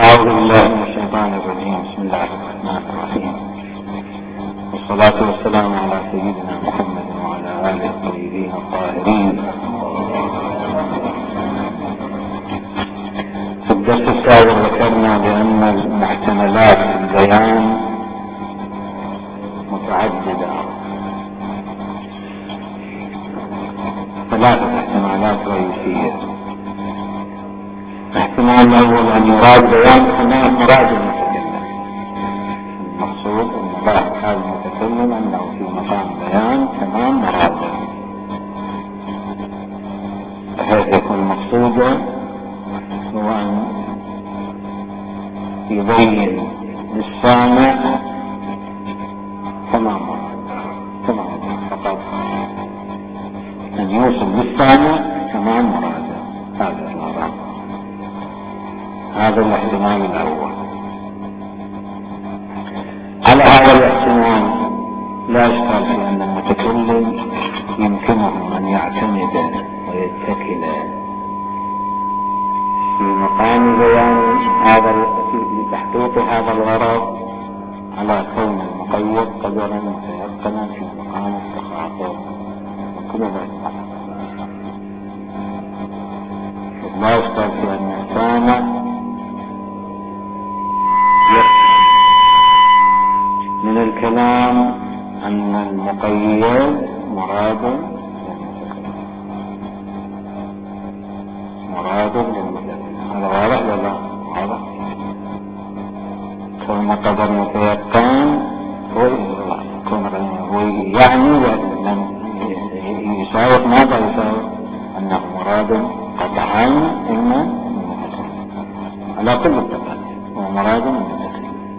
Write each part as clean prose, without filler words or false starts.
أعوذ بالله من الشيطان الرجيم. بسم الله الرحمن الرحيم، والصلاة والسلام على سيدنا محمد وعلى آله الطيبين الطاهرين. في الدرس السابق ذكرنا بأن المحتملات في البيان متعددة، ثلاثة احتمالات رئيسية. الاحتمال الأول أن يراد بيان تمام مراد المتكلم، المقصود أن مراد هذا المتكلم أنه في مقام بيان تمام مراده، بحيث يكون المقصود هو أن يبين للسامع تمام فقط، أن يوصل للسامع تمام مراده. هذا المراد، هذا الاحتمال الأول. على هذا الاحتمال لا إشكال في أن المتكلم يمكنه أن يعتمد ويتكل في مقام بيان لتحقيق هذا الغرض على كون المقيد قدرا متيقنا في مقام التخاطب وكل ذلك. لا إشكال في أن السامع من الكلام أن المقيد مراد للمتكلم. هذا واضح ولا واضح؟ كون قدر متيقن هو يعني يساوق ماذا يساوق؟ أنه مراد قطعا إما المتكلم على كل الطبقات، هو مراد المتكلم.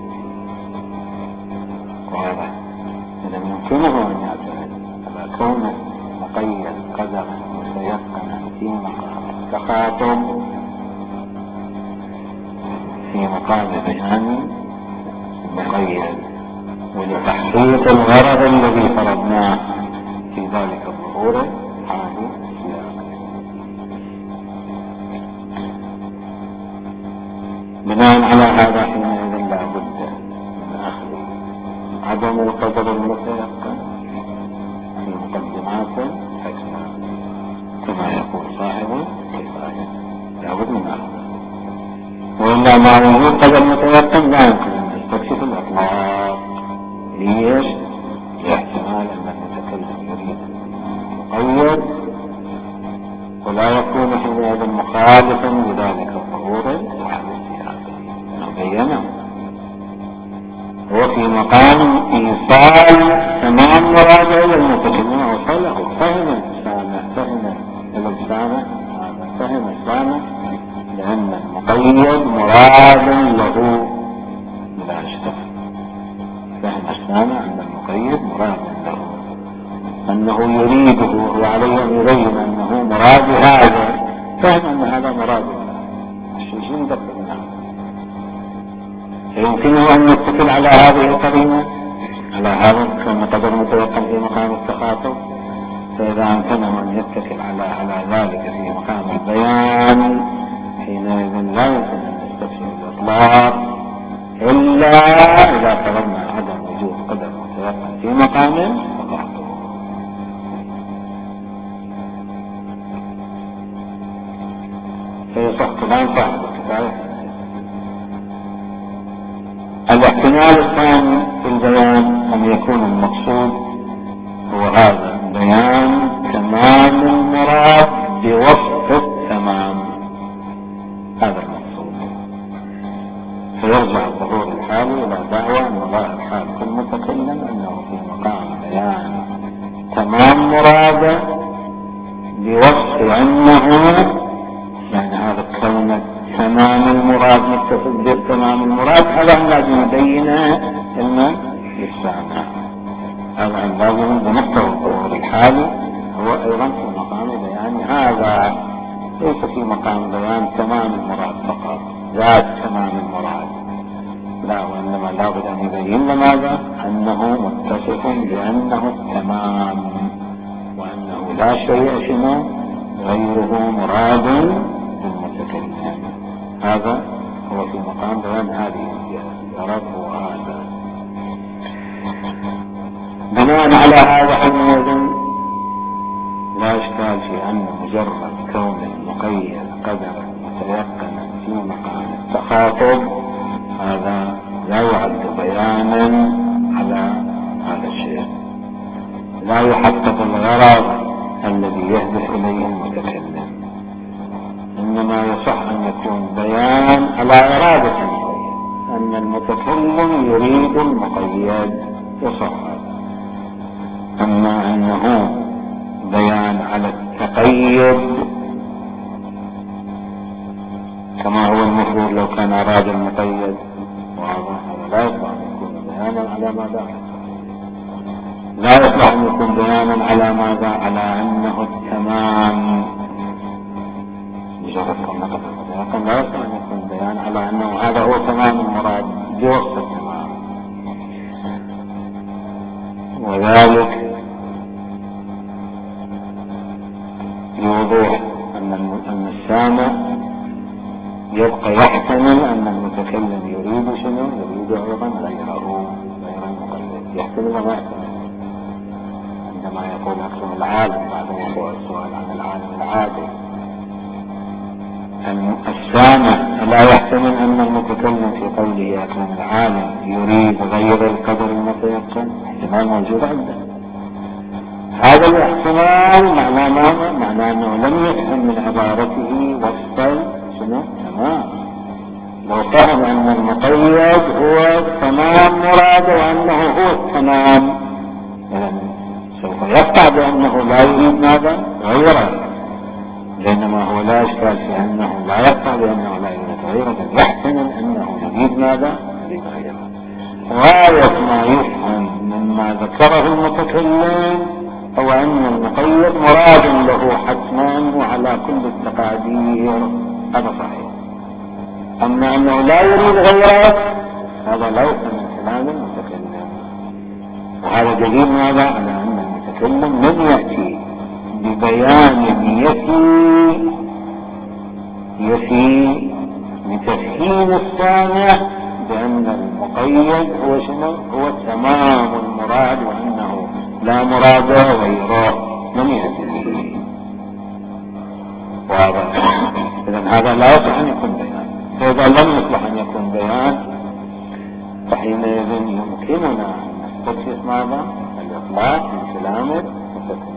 واضح؟ إذا يمكنه أن يعتمد على كونه مقيد قدرا متيقنا في مقام التخاطب في مقام بيان مقيد، ولتحقيق الغرض الذي فرضناه في ذلك الظهور هذه السياق. بناء على هذا حينئذ لا بد من أخذ عدم القدر المتيقن في مقدمات حكمة كما يقول صاحب الكفاية، لا بد من أخذ، وإلا مع وجود قدر متيقن لا يمكن أن يستكشف الإطلاق. ليش؟ لاحتمال أن المتكلم يريد مقيد ولا يكون حينئذ مخالفا لذلك الظهور على السياق بينه. هو في مقام إيصال تمام مراده إلى المتكلم، أوصله، فهم السامع لأن المقيد مراد له بلا شك. فهم السامع أن المقيد مراد له، أنه يريده وعليه أن يبين أنه مراد هذا، فهم أن هذا مراد له. الشيء مدبر منه. فيمكنه أن يتكل على هذه القرينة، على هذا كما قدر متوقع في مقام التخاطب. فإذا أمكنه أن يتكل على ذلك في مقام البيان حينئذ لا يمكن أن يستكشف الإطلاق إلا إذا فرضنا عدم وجود قدر متوقع في مقام التخاطب. فيصح كلام صاحب الكفاية. الاحتمال الثاني في البيان أن يكون المقصود هو هذا بيان تمام المراد بوصف التمام، هذا المقصود. فيرجع الظهور الحالي إلى دعوة أن ظاهر حال كل متكلم أنه في مقام بيان تمام مراده بوصف أنه يعني هذا الكلمة تمام المراد متصل بالتمام المراد، هذا لازم يبينه للسامع. هذا لازم بمقتضى الظهور الحالي هو أيضا في مقام بيان هذا، ليس في مقام بيان تمام المراد فقط ذات تمام المراد، لا، وإنما لابد أن يبين لماذا أنه متصف بأنه التمام، وأنه لا شيء غيره مراد بالمتكلم. هذا هو في مقام بيان هذه الجهة ورفع هذا. بناء على هذا حينئذ لا إشكال في أن مجرد كون المقيد قدرا متيقنا في مقام التخاطب هذا لا يعد بيانا على هذا الشيء، لا يحقق الغرض الذي يهدف إليه المتكلم، إنما يصح أن يكون بيان على إرادة المقيد، أن المتكلم يريد المقيد يصح هذا. أما أنه بيان على التقيد كما هو المفروض لو كان أراد المقيد، وهذا لا يصح أن يكون بيانا على ماذا، لا يصح أن يكون بيانا على ماذا، على أنه التمام. مجرد كون نقل المتيقن لا يصح أن يكون بيان على أنه هذا هو تمام المراد بوصف التمام. وذلك يوضح أن السامع يبقى يحتمل أن المتكلم يريد شنو، يريد أيضا غير المقيد، يحتمل وما يحتمل. عندما يقول أقسم العالم بعد موضوع السؤال عن العالم العادل، السامع لا يحتمل أن المتكلم في قوله أقسم العالم يريد غير القدر المتيقن، احتمال موجود عنده. هذا الاحتمال معناه ماذا؟ معناه أنه لم يفهم من عبارته وصف شنو تمام. لو فهم أن المقيد هو تمام مراد وأنه هو التمام، يعني سوف يقطع بأنه لا يريد ماذا غيره، بينما هو لا إشكال في أنه لا يقطع بأنه لا يريد غيره، بل يحتمل أنه يريد ماذا يريد غيره. غاية ما يفهم مما ذكره المتكلم هو أن المقيد مراد له حتما وعلى كل التقادير، هذا صحيح. أما أنه لا يريد غيره هذا لا يفهم من كلام المتكلم، وهذا دليل ماذا على أن المتكلم لم يأتي ببيان يفي لتفهيم السامع بأن المقيد هو شنو، هو تمام المراد وأنه لا مراد غيره، لم يأتي به. واضح؟ إذن هذا لا يصح أن يكون بيان. فإذا لم يصلح أن يكون بيان فحينئذ يمكننا أن نستكشف ماذا الإطلاق من كلام المتكلم.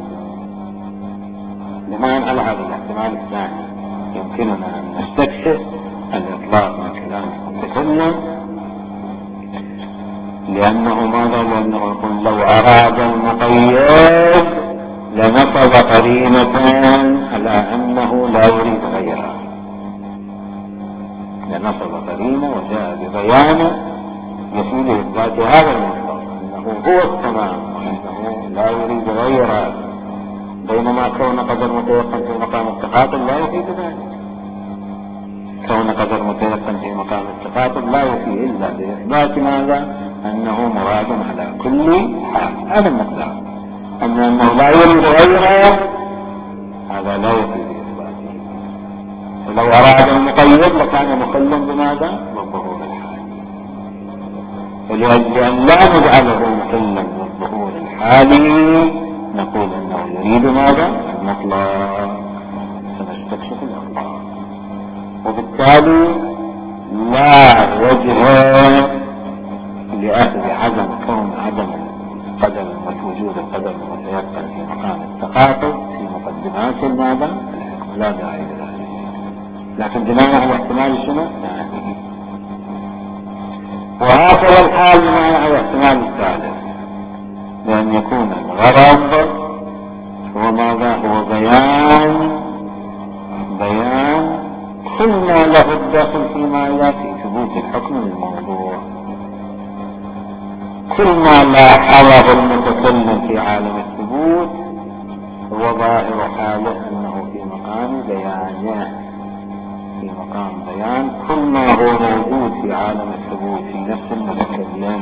بناء على هذا الاحتمال الثاني يمكننا أن نستكشف الإطلاق من كلام المتكلم، لأنه ماذا؟ لأنه يقول لو أراد المقيد لنصب قرينة على أنه لا يريد غيرها، لنصب قرينة وجاء ببيان يفيد إثبات هذا المطلق أنه هو التمام وأنه لا يريد غيرها، بينما كون قدر متيقن في مقام التخاطب لا يفيد ذلك. كون قدر متيقن في مقام التخاطب لا يفيد إلا بإثبات ماذا؟ أنه مراد على كل حال، هذا المقدار. أما أنه لا يريد غيره هذا لا يفيد بإثباته. ولو أراد المقيد لكان مقيدا بماذا؟ بالظهور الحالي. ولأن لا نجعله مقيدا بالظهور الحالي نقول أنه يريد ماذا؟ المطلق. سنستكشف الأطلاق، وبالتالي لا وجه لأخذ عدم القدر وجود القدر المتيقن في مقام التخاطب في مقدمات الماذا الحكم، لا داعي لذلك. لكن بناء على احتمال شنو؟ وهكذا الحال بناء على الاحتمال الثالث، بأن يكون الغرض هو ماذا؟ هو بيان كل ما له الدخل فيما لا في ثبوت الحكم للموضوع، كل ما لاحظه المتكلم في عالم الثبوت هو ظاهر حاله أنه في مقام بيان كل ما هو موجود في عالم الثبوت في نفس المتكلم.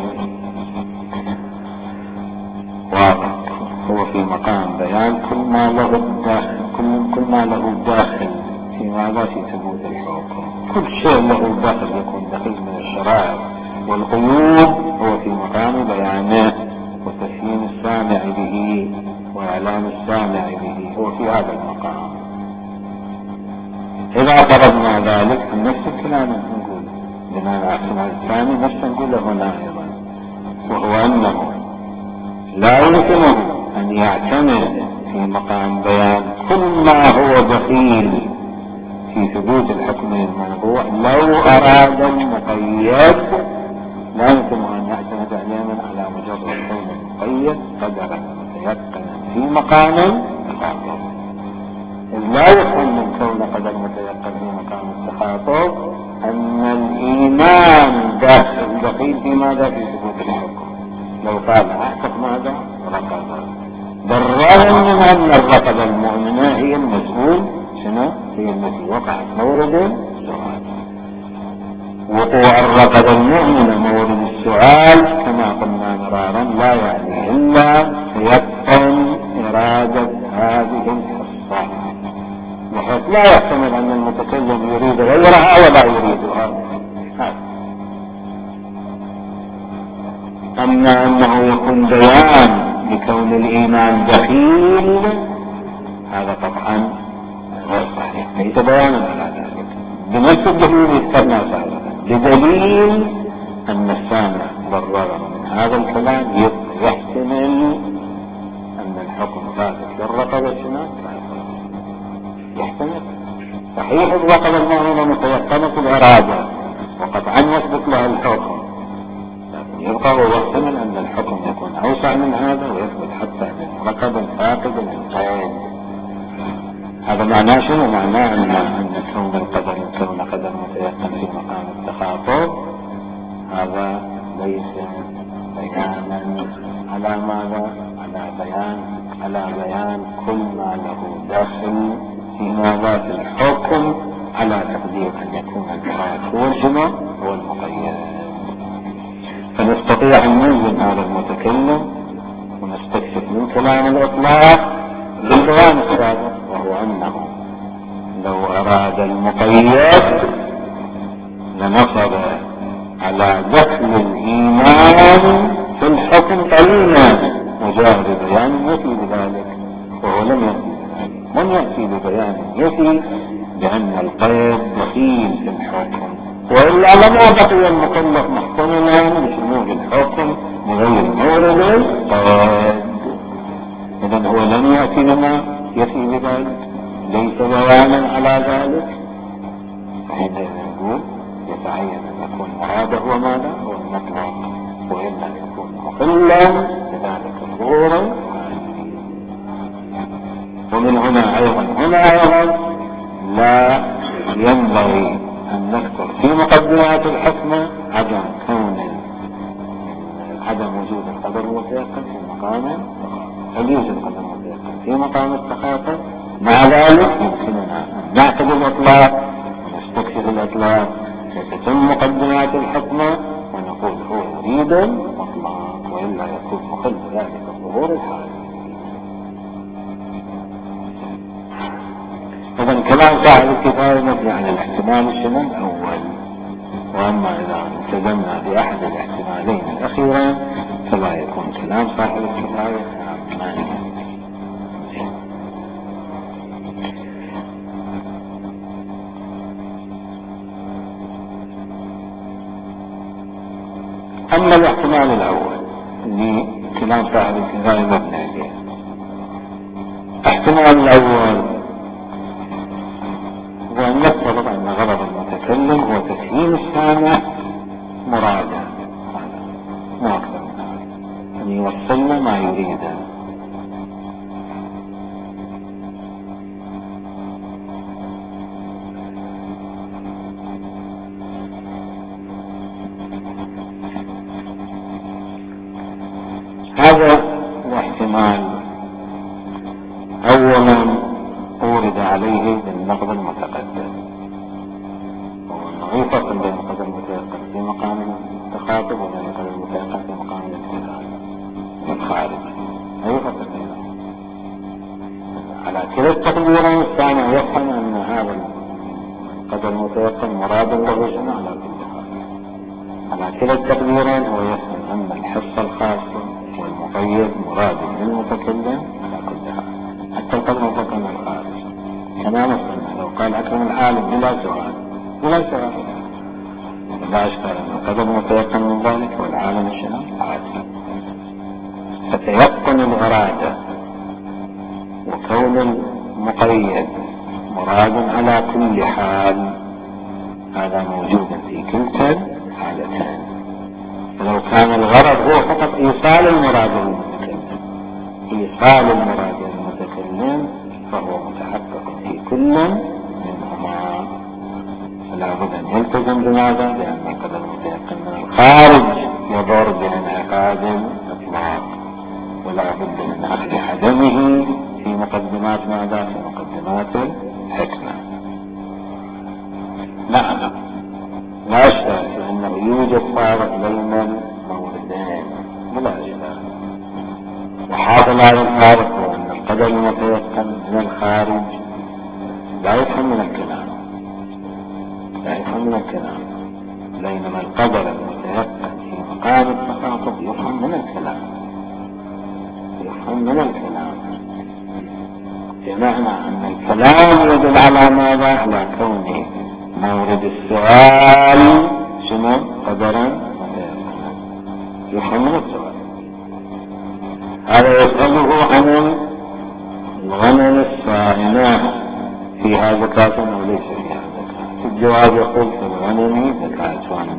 واضح؟ هو في مقام بيان كل ما له داخل في ماذا؟ في ثبوت الحكم. كل شيء له داخل يكون دخيل من الشرائع والقيود هو في مقام بيانه وتفهيم السامع به وإعلام السامع به، هو في هذا المقام. إذا طلبنا ذلك نفس الكلام نقول بناء على الاحتمال الثاني نفس نقوله هنا أيضا، وهو أنه لا يمكنه أن يعتمد في مقام بيان كل ما هو دخيل في ثبوت الحكم الموضوع. لو أراد المقيد لا يمكنه أن يعتمد علما على مجرد كون المقيد قدرا متيقنا في مقام التخاطب. لا يفهم من كون قدر متيقن في مقام التخاطب أن الإيمان دخيل في ماذا؟ في ثبوت الحكم. لو قال أحقق ماذا؟ رقبة، بالرغم من أن الرقبة المؤمنة هي المسؤول شنو؟ هي التي وقعت مورد السؤال. وقوع الرقبة المؤمنة مورد السؤال كما قلنا مرارا لا يعني إلا يتقن إرادة هذه الحصة، بحيث لا يحتمل أن المتكلم يريد غيرها ولا يريدها. أما أنه يكون بيان لكون الإيمان دخيل هذا طبعا غير صحيح، ليس بيانا على ذلك بنفس الدليل يذكرنا سابقا، بدليل أن السامع بالرغم من هذا الكلام يحتمل أن الحكم ثابت للرقبة شنو؟ يحتمل صحيح الرقبة المؤمنة متيقنة الإرادة وقطعا يثبت لها الحكم، يبقى هو يحتمل أن الحكم يكون أوسع من هذا ويثبت حتى للرقبة الفاقد الانقاذ. هذا معناه شنو؟ معناه أن كون القدر كون قدر متيقن في مقام التخاطب هذا ليس بيانا على ماذا؟ على بيان كل ما له داخل في ماذا؟ في الحكم، على تقدير أن يكون المراد هو شنو؟ هو المقيد. فنستطيع أن نلزم هذا المتكلم ونستكشف من كلام الإطلاق للبيان السابق، وهو أنه لو أراد المقيد لنصب على دخل الإيمان في الحكم قليلا وجاء ببيان يفي بذلك، وهو لم يأتي ببيان يفي بأن القيد دخيل في الحكم، وإلا لما بقي المكلف محتملا لشمول الحكم بغير مورد القيد. إذن هو لم يأتي لما يفي بذلك، ليس بيانا على ذلك، فحينئذ نقول يتعين أن يكون هذا هو ماذا؟ هو المطلق، وإلا يكون مخلا بذلك ظهورا. ومن هنا أيضا لا ينبغي أن نذكر في مقدمات الحكمة عدم وجود القدر المتيقن في مقام هل يوجد القدر المتيقن في مقام التخاطب. مع ذلك يمكننا أن نعتد الإطلاق ونستكشف الإطلاق فتتم مقدمات الحكمة ونقول هو يريد المطلق، وإلا يكون مخل ذلك الظهور الحالي. إذن كلام صاحب الكفاية مبني على الاحتمال الأول، وأما إذا التزمنا بأحد الاحتمالين الأخيرين فلا يكون كلام صاحب الكفاية مانعا. أما الاحتمال الأول اللي كلام صاحب الكفاية مبني عليه، الاحتمال الأول وأن يفترض أن غرض المتكلم هو تفهيم السامع مرادا، ما أكثر من هذا، أن يوصلنا ما يريده. هذا الاحتمال أولا أورد عليه بالنقد المتقدم، وأنه يفرق بين القدر المتيقن في مقام التخاطب وبين القدر المتيقن في مقام الاستدلال الخارج، يفرق بينهم. على كلا التقديرين الثاني يفهم أن هذا المتيقن مراد له شنو على كل حال. على كلا التقديرين هو يفهم أن الحصة الخاصة والمقيد مراد للمتكلم على كل حال، حتى القدر المتيقن الخارج. كما مثلا لو قال أكرم العالم بلا سؤال لا أشكال أن القدر المتيقن من ذلك والعالم شنو العادي. فتيقن الإرادة وكون المقيد مراد على كل حال هذا موجود في كلتا الحالتين. فلو كان الغرض هو فقط إيصال المراد للمتكلم فهو متحقق في كل منهما، فلا بد أن يلتزم بماذا؟ لأن القدر المتيقن من الخارج يضر بانعقاد الإطلاق، ولا بد من أخذ حجمه في مقدمات ماذا؟ في مقدمات الحكمة. نعم لا شك أنه يوجد فارق بين الموردين ولا إشكال، وحاصل هذا الفارق هو أن القدر المتيقن من الخارج لا يفهم من الكلام، بينما القدر المتيقن في مقام التخاطب يفهم من الكلام، بمعنى أن الكلام يدل على ماذا؟ على كونه مورد السؤال شنو؟ قدرا متيقنا يفهم من السؤال. هذا يسأله عن الغنم الصائمة فيها زكاة أو ليس فيها زكاة؟ في الجواب يقول في الغنم زكاة،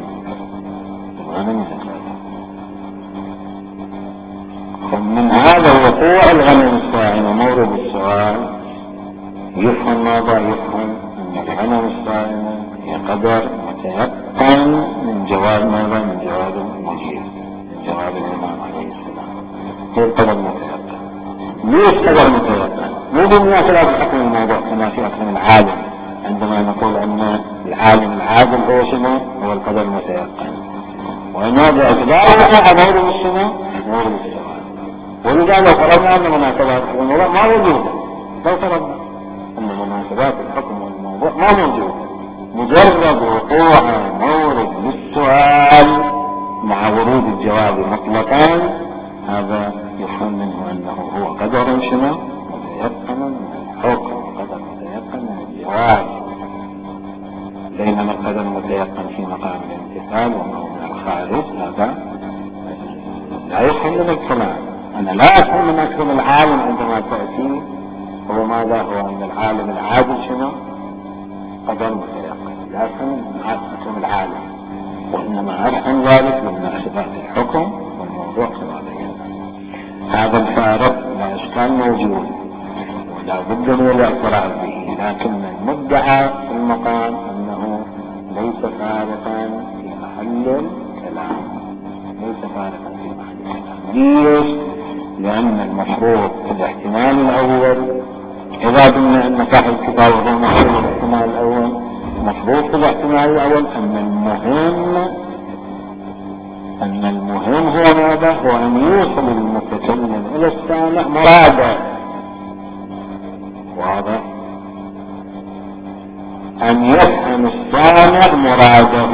من هذا وقوع الغنم الصائمة مورد السؤال يفهم ماذا؟ يفهم أن الغنم الصائمة هي قدر متيقن من جواب ماذا؟ من جواب المجيب، من جواب الإمام عليه السلام. هي القدر المتيقن. ليش قدر متيقن؟ مو بمناسبة حكم الموضوع كما في أكثر العالم، عندما نقول أن العالم العادل هو شنو؟ هو القدر المتيقن، وإنه باعتباره مورد السنة مورد السؤال. ولذلك فرضنا أن مناسبات الموضوع ما موجودة، لو فرضنا أن مناسبات الحكم والموضوع ما موجودة، مجرد وقوع مورد للسؤال مع ورود الجواب مطلقا هذا يفهم منه أنه هو قدر شنو؟ متيقن من الحكم، وقدر متيقن من الجواب، بينما القدر المتيقن في مقام الامتثال وأنه من الخارج هذا لا يفهم من الكلام. أنا لا أفهم من أكرم العالم عندما تأتي هو ماذا؟ هو أن العالم العادل شنو؟ قدر متيقن. لا أفهم من أكرم العالم، وإنما أفهم ذلك من مناسبات الحكم والموضوع كما بينا. هذا الفارق لا إشكال موجود ولا بد من الاعتراف به، لكن المدعى في المقام أنه ليس فارقا في محل الكلام، ليش؟ لأن المفروض في الاحتمال الأول إذا قلنا أن صاحب الكتاب هو مفروض الاحتمال الأول، مفروض في الاحتمال الأول أن المهم هو ماذا؟ هو أن يوصل المتكلم إلى السامع مراده، واضح؟ أن يفهم السامع مراده.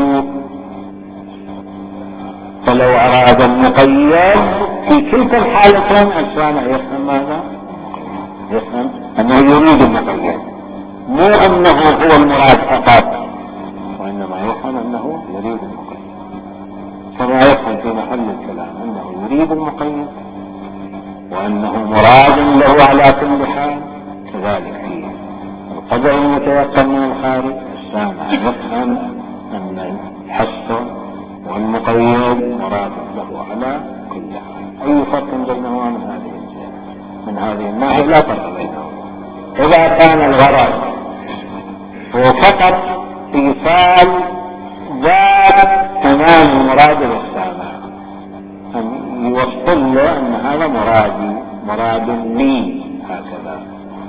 فلو أراد المقيد في كلتا الحالتين السامع يفهم ماذا؟ يفهم أنه يريد المقيد، مو أنه هو المراد فقط، وإنما يفهم أنه يريد المقيد، كما يفهم في محل الكلام أنه يريد المقيد وأنه مراد له على كل حال. كذلك في القدر المتيقن من الخارج السامع يفهم أن الحصة والمقيد مراد له على كل حال. أي فرق بينهما من هذه الناحية؟ لا فرق بينهما. إذا كان الغرض هو فقط إيصال ذات تمام المراد للسامع، أن يوصل له أن هذا مراد لي، هكذا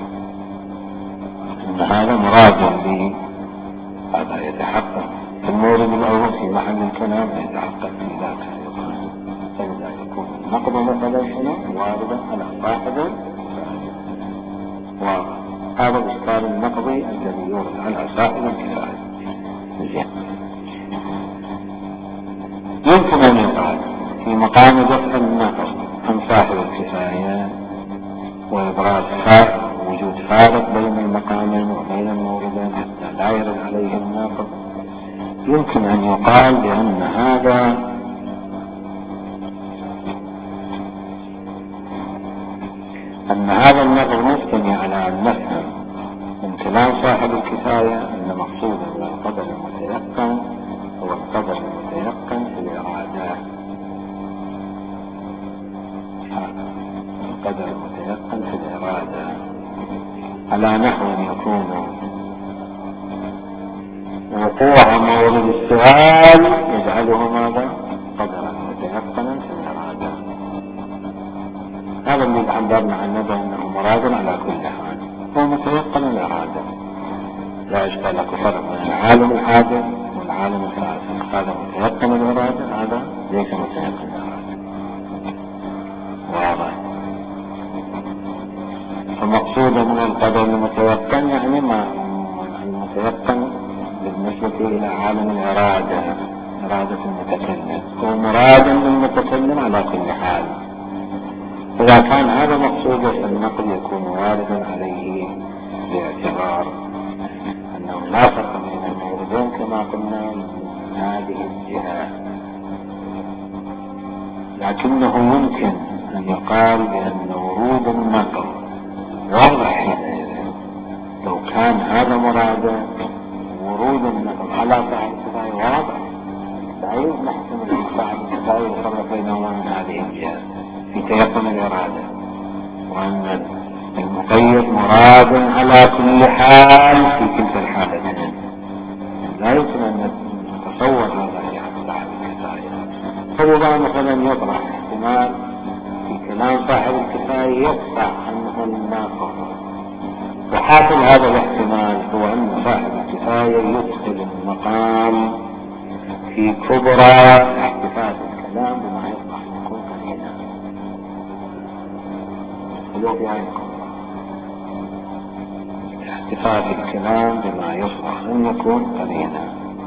أن هذا مراد لي، هذا يتحقق في المورد الأول في محل الكلام، يتحقق في ذاك فإذا يكون النقد مثلا هنا واردا على صاحب هذا الإشكال النقضي الذي يورد على صاحب الكفاية. يمكن أن يقال في مقام دفع النقض عن صاحب الكفاية وإبراز وجود فارق بين المقامين وبين الموردين حتى لا يرد عليه النقض، يمكن أن يقال بأن هذا النقض مبتني على أن نفهم من كلام صاحب الكفاية أن مقصودا بالقدر المتيقن هو القدر المتيقن في الإرادة. القدر المتيقن في الإرادة على نحو يكون وقوع مورد السؤال يجعله ماذا؟ قدرا متيقنا في الإرادة. هذا اللي عبرنا عنه بأنه مراد على كل حال، هو متيقن الإرادة، لا إشكال لك فرق بين العالم العادل والعالم الفاسد. هذا متيقن الإرادة، هذا ليس متيقن الإرادة. واضح؟ فمقصود من القدر المتيقن يعني ما المتيقن بالنسبة إلى عالم الإرادة، إرادة المتكلم، هو مراد للمتكلم على كل حال. إذا كان هذا مقصوده فالنقل يكون واردا عليه باعتبار أنه لا فرق بين الموردين كما قلنا من هذه الجهة، لكنه يمكن أن يقال بأن ورود النقل واضح لو كان هذا مراده ورود النقل على صاحب الكفاية واضح، بعيد نحكم أن صاحب الكفاية يفرق بينهما من هذه الجهة في تيقن الإرادة، وأن المقيد مراد على كل حال في كلتا الحالتين. لا يمكن أن نتصور هذا في حق صاحب الكفاية. فلذا مثلا يطرح احتمال في كلام صاحب الكفاية يقطع عنه الناقض، وحاصل هذا الاحتمال هو أن صاحب الكفاية يدخل المقام في كبرى احتفاظ الكلام بما يصلح أن يكون قرينا. ولو في عين احتفاظ الكلام بما يصلح أن يكون قرينا،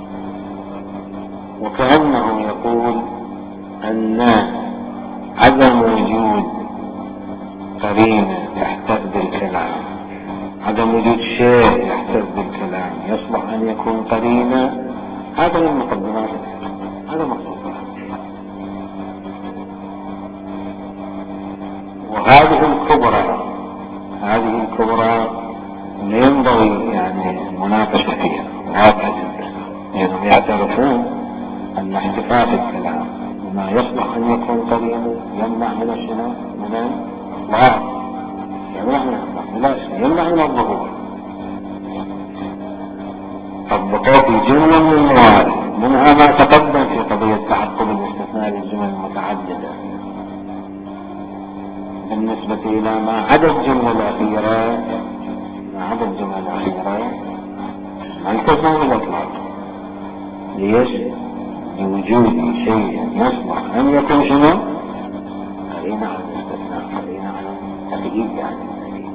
وكأنه يقول أن عدم وجود قرينة يحتفظ بالكلام، عدم وجود شيء يحتفظ بالكلام يصلح أن يكون قرينة، هذا من مقدمات هذا مقصود. وهذه الكبرى لا ينبغي يعني المناقشة فيها، واضحة جدا، لأنهم يعترفون أن احتفاظ الكلام بما يصلح أن يكون قرينا يمنع من الشنو؟ من الإطلاق، يمنع من الإطلاق، لا شيء يمنع من الظهور. طبقوا في جملة من الموارد، منها ما تقدم في قضية تحقق الاستثناء للجمل المتعددة بالنسبة إلى ما عدا الجملة الأخيرة، ما التزموا بالإطلاق. ليش؟ لوجود شيء يصلح أن يكون شنو؟ قرينة على الاستثناء، قرينة على التقييد يعني.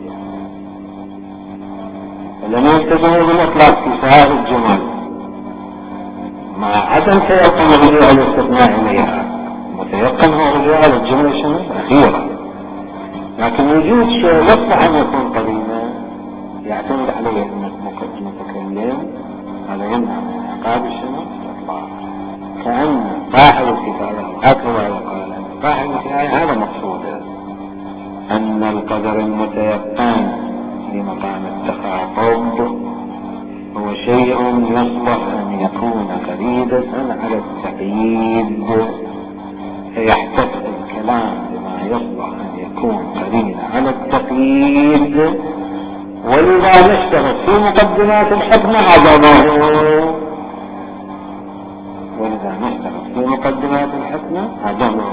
فلم يلتزموا بالإطلاق في سائر الجمل مع عدم تيقن رجوع الاستثناء إليها، متيقن هو رجوع على الجمل شنو؟ الأخيرة، لكن وجود شيء يصلح أن يكون قرينة يعتمد عليه المتكلم، هذا يمنع من عقاب شنو؟ الإطلاق. كأن صاحب الكفاية هكذا يقال أن صاحب الكفاية هذا مقصوده، أن القدر المتيقن في مقام التخاطب هو شيء يصلح أن يكون قريبا على التقييد، فيحتفظ الكلام بما يصلح أن يكون قريبا على التقييد، ولذا نشتغل في مقدمات الحكم عدمه،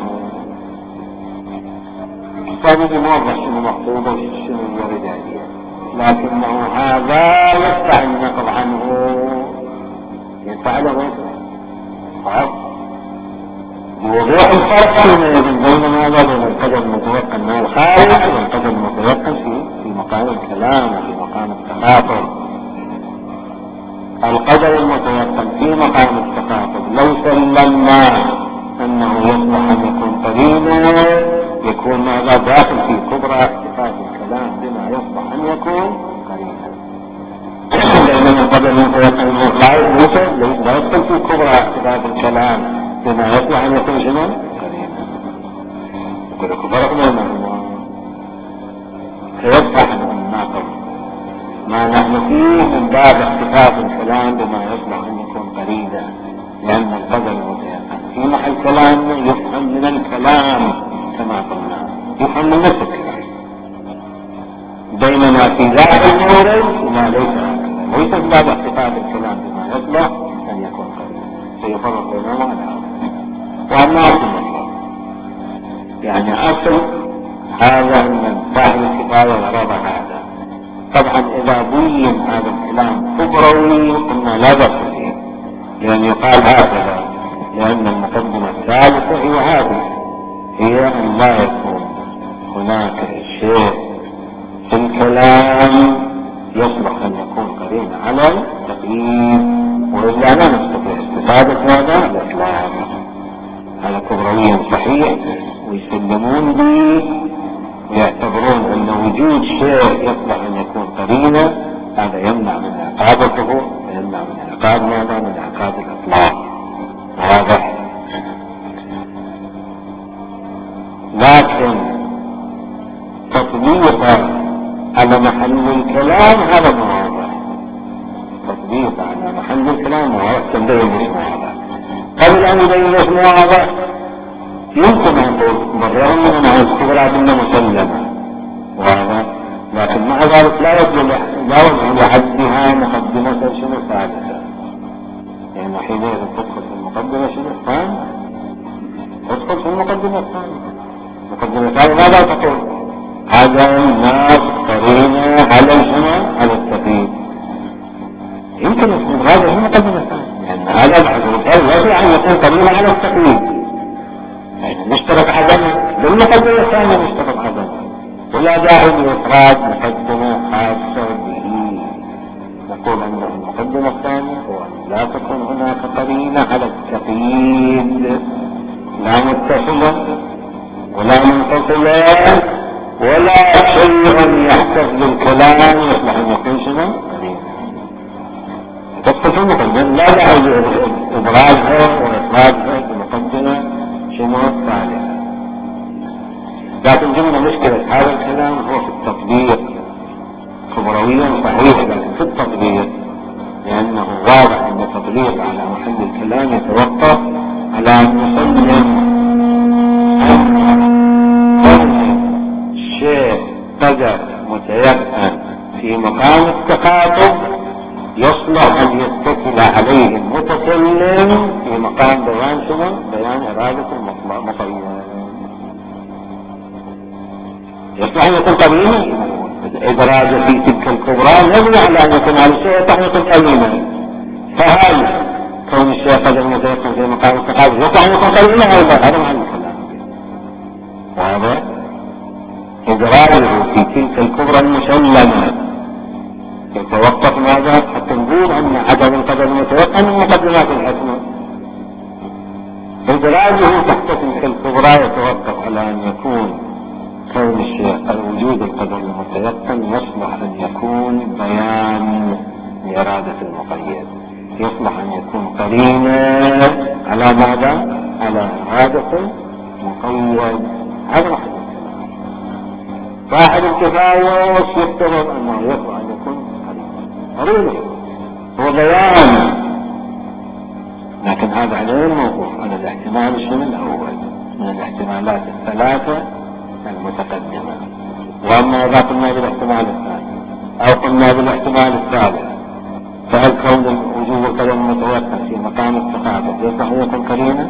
فهذا موضح شنو مقصوده وشنو الورد عليه، لكنه هذا يدفع النقل عنه، يدفع له بوضوح الفرق حينئذ بين ماذا؟ بين القدر المتيقن من الخارج والقدر المتيقن في مقام الكلام وفي مقام التخاطب. القدر المتيقن في مقام التخاطب لو سلمنا انه يصلح ان يكون قرينا يكون ماذا؟ داخل في كبرى احتفاظ الكلام بما يصلح ان يكون قرينا، لان القدر المتيقن لا يدخل في كبرى احتفاظ الكلام بما يصلح ان يكون شنو؟ قرينا. يقول لك فرق بينهما، فيصلح ان ناقض ما نحن فيه من باب احتفاظ الكلام بما يصلح ان يكون قرينا، لان القدر المتيقن في محل كلام يفهم من الكلام كما قلنا، يفهم من نفس الكلام، بينما في ذات المورد ما ليس في باب احتفاظ الكلام بما يصلح ان يكون قرينا، سيفرق بينهما الآن. وأما أصل المطلق يعني أصل هذا من صاحب الكفاية وراء هذا. طبعا إذا بين هذا الكلام كبروي قلنا لا بأس فيه، لأن يقال هكذا، لأن المقدمة الثالثة هي هذه، هي أن لا يكون هناك شيء في الكلام يصلح أن يكون قرين على التقييد، وإلا لا نستطيع استفادة هذا الإسلام. هذا كبروي صحيح ويسلمون به ويعتبرون أن وجود شيء يصلح أن يكون قرينة هذا يمنع من عقابته ويمنع من عقاب ماذا؟ من عقاب الإطلاق. واضح؟ لكن تطبيقا على محل الكلام هذا مواضح، تطبيقا على محل الكلام مواضح تنبين مش مواضح. قبل أن يبين مش مواضح يمكن أن تبررهم من أنها الكبرى بنا مسلمة، واضح؟ لكن مع ذلك لا وجه لحدها مقدمة شنو ثالثة، يعني حينئذ تدخل في المقدمة شنو الثانية، تدخل في المقدمة الثانية. المقدمة الثانية ماذا تقول؟ هذا الناس قرينة على شنو؟ على التقييد. يمكن أن هذا هو المقدمة الثانية، يعني هذا الحديث يجب أن يكون قرينة على التقييد، يعني نشترط عدمه بالمقدمة الثانية، نشترط عدمه، ولا داعي لإفراد مقدمة خاصة به. نقول أن المقدمة الثانية هو أن لا تكون هناك قرينة على التقييد، لا متصلة ولا منفصلة ولا شيء يحتف بالكلام يصلح أن يكون شنو؟ قرينة. تدخل في المقدمة لا داعي لإبرازها وإفرادها بمقدمة شنو الثالثة. لكن جملة مشكلة هذا الكلام هو في التطبيق كبرويا صحيح، لكن في التطبيق لأنه واضح أن التطبيق على محل الكلام يتوقف على أن نسلم أن شيء قدر متيقن في مقام التخاطب يصلح أن يتكل عليه المتكلم في مقام بيان شنو؟ بيان إرادة المقيم. يصلح أن يكون قرينا، الإدراج في تلك الكبرى يبني على أن يكون على الشيء يصلح أن يكون قرينا، فهل كون الشيء قدر متيقن في مقام التخاطب يصلح أن يكون قرينا أيضا؟ هذا معنى الكلام. وهذا إدراجه في تلك الكبرى المسلمة يتوقف ماذا؟ حتى نقول أن عدم القدر المتيقن من مقدمات الحكمة. إدراجه تحت تلك الكبرى يتوقف على أن يكون كون الشيء وجود القدر المتيقن يصلح أن يكون بيان لإرادة المقيد، يصلح أن يكون قرينا على ماذا؟ على إرادة المقيد. هذا واحد الكلام. صاحب الكفاية يفترض أنه يصلح أن يكون قرينا هو بيان، لكن هذا عليه الموقوف على الاحتمال الشمل الأول من الاحتمالات الثلاثة المتقدمة. وأما إذا قلنا بالاحتمال الثاني أو قلنا بالاحتمال الثالث، فهل كون وجود القدر المتيقن في مقام التخاطب يصلح أن يكون قرينا؟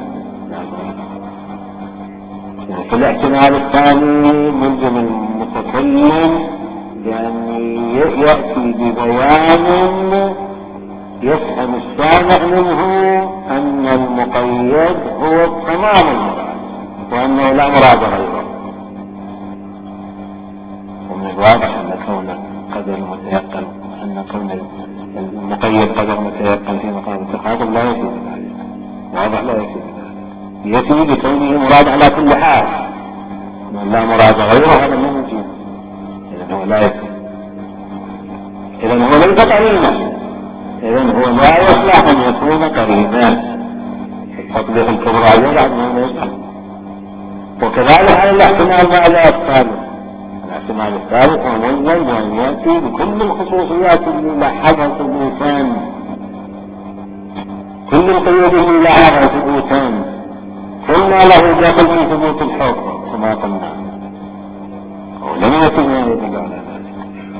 في الاحتمال الثاني ملزم المتكلم بأن يأتي ببيان يفهم السامع منه أن المقيد هو تمام المراد وأنه لا مراد غيره. ومن الواضح أن كون قدر متيقن، أن كون المقيد قدر متيقن في مقام التخاطب لا يفيد ذلك، واضح لا يفيد ذلك، يفيد بكونه مراد على كل حال، من لا مراد غيره هذا ما يفيد، إذن هو لا يفيد، إذن هو ليس قرينا، إذن هو لا يصلح أن يكون قرينا. التطبيق الكبرى يجعل ما يصلح. وكذلك على الاحتمال بعد الثالث، الاحتمال الثالث هو منزل بأن يأتي بكل الخصوصيات اللي لاحظها ثبوتان، كل القيود اللي لاحظها ثبوتان، قلنا له داخل في ثبوت الحكم كما قلنا، ولم يكن ما يدل على ذلك.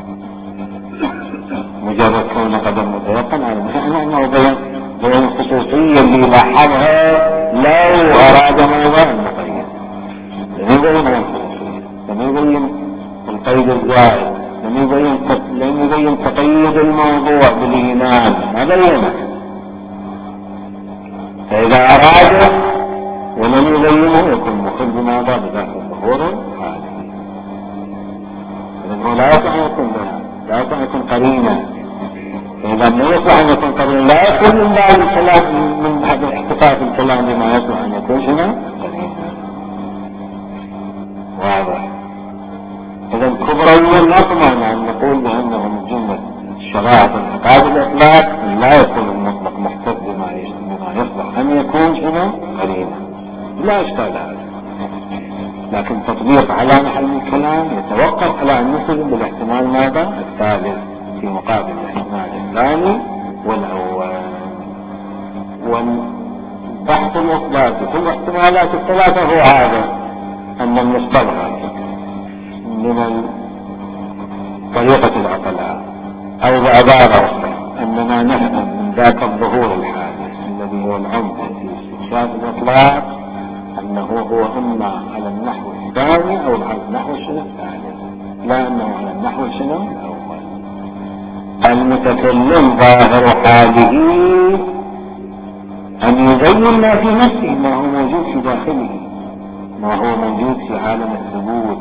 مجرد كون قدر متيقن على معنى أنه بين الخصوصية اللي لاحظها لو أراد موضوع المقيد، لم يبين الخصوصية، لم يبين القيد الزائد، لم يبين تقييد الموضوع بالإيمان، ما بينه. فإذا أراد ولم يبينه يكون مخل بماذا بذات الظهور هذه، إذن لا يصح أن يكون بها، لا يصح أن يكون قرينا. فإذا لا يصح أن يكون قرينا لا يكون من بعد الكلام، من بعد احتفاظ الكلام بما يصح أن يكون شنو قرينا. واضح. إذا كبريا لا طمعنا أن نقول بأنه من جملة شرائع انعقاد الإطلاق لا يكون المطلق محتج بما يصلح أن يكون شنو قرينا، لا إشكال هذا. لكن تطبيق على محل الكلام يتوقف على أن نسلم بالاحتمال ماذا الثالث في مقابل الاحتمال الثاني والأول. والبحث الإطلاق في الاحتمالات الثلاثة هو هذا، أن المستظهر من طريقة العقلاء أو بعبارة أننا نفهم من ذاك الظهور الحادث الذي هو العمدة في استكشاف الإطلاق أنه هو إما على النحو الثاني أو على النحو الثالث، لا أنه على النحو الأول. المتكلم ظاهر حاله أن يبين ما في نفسه، ما هو موجود في داخله، ما هو موجود في عالم الثبوت.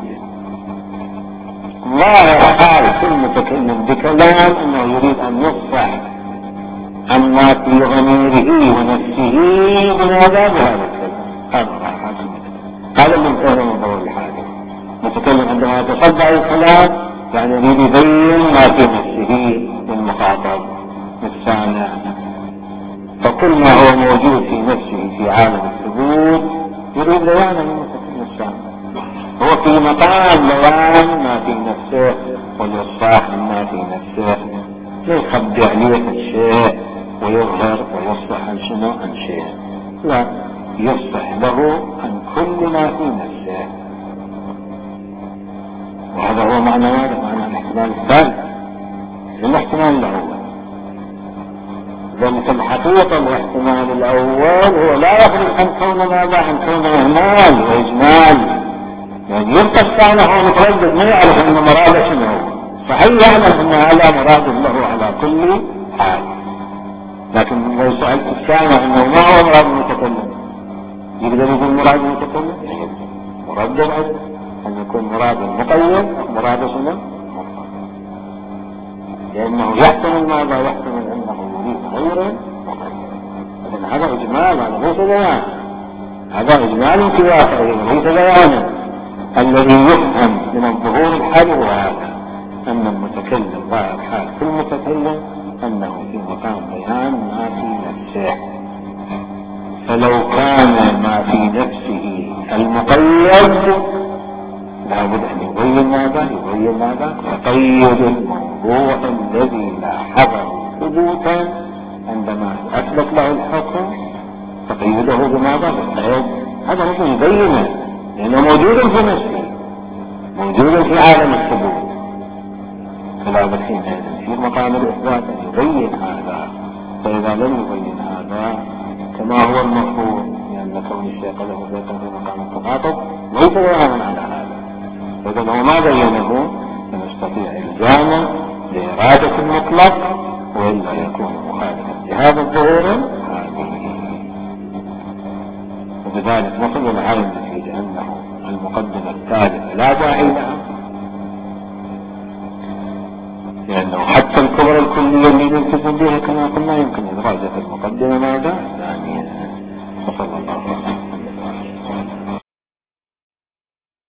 ظاهر حال كل متكلم بكلام أنه يريد أن يصفح عما في ضميره ونفسه بماذا بهذا الكلام. هذا من فهم الظهور الحادث. متكلم عندما يتصدع الكلام يعني يريد يبين ما في نفسه للمخاطب السامع، فكل ما هو موجود في نفسه في عالم الثبوت يريد بيانه للمتكلم السامع. هو في مقام بيان ما في نفسه والإصلاح ما في نفسه، لا يخبي عليه الشيء ويظهر ويصلح عن شنو عن شيء، لا يصلح له عن كل ما في نفسه. وهذا هو معنى الاحتمال الثالث الاحتمال الأول. ذلك الحقيقة الاحتمال الأول هو لا يخرج عن كون ماذا عن كون إهمال وإجمال، يعني يبقى الثاني هو متردد ما يعرف أن مراده شنو هو، صحيح يعلم أن هذا مراد له على كل حال، لكن لو سألت الثاني أنه ما هو مراد المتكلم يقدر يقول مراد المتكلم؟ مراد العلم أن يكون مراد المقيد مراد شنو؟ لأنه يحتمل ماذا؟ يحتمل أنه يريد غير مقيد. إذن هذا إجمال، هذا ليس بيان، هذا إجمال في واقعه ليس بيانا. الذي يفهم من الظهور الحالي هو هذا، أن المتكلم ظاهر حال كل متكلم أنه في مقام بيان ما في نفسه. فلو كان ما في نفسه المقيد لابد أن يبين ماذا؟ يبين ماذا؟ يقيد الموضوع الذي لاحظه ثبوتا عندما أثبت له الحكم، تقيده بماذا؟ بالقيد. هذا لازم يبينه لأنه موجود في نفسه، موجود في عالم الثبوت. فلا بد حينئذ في مقام الإثبات أن يبين هذا. فإذا لم يبين هذا كما هو المفروض، لأن كون الشيء له ذاتا في مقام التخاطب ليس بيانا على هذا، فإذا هو ما بينه فنستطيع إلزامه بإرادة المطلق وإلا يكون مخالفا لهذا الظهور وبذلك نصل إلى هذا النتيجة أنه المقدمة الثالثة لا داعي لها، لأنه حتى الكبرى الكلية اللي نلتزم بها كما قلنا يمكن إدراجها في المقدمة ماذا؟